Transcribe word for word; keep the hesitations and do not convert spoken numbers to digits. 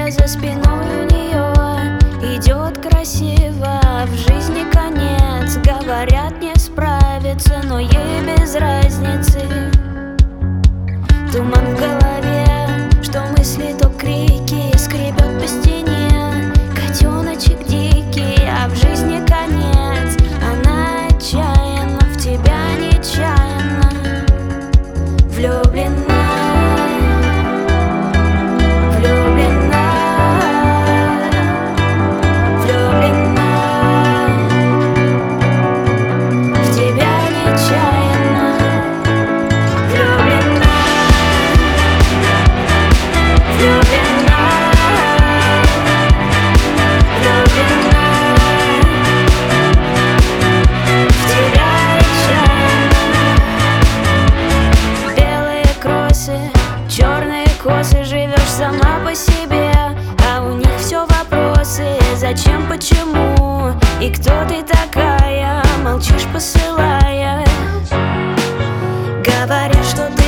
где за спиной у нее идет красиво. В жизни конец, говорят, не справится, но ей без разницы. Туман в голове, что мысли, то крики, скребет по стене котеночек дикий. А в жизни конец, она отчаянна в тебя нечаянно влюблена. Черные косы, живешь сама по себе, а у них все вопросы: зачем, почему и кто ты такая? Молчишь, посылая, говорят, что ты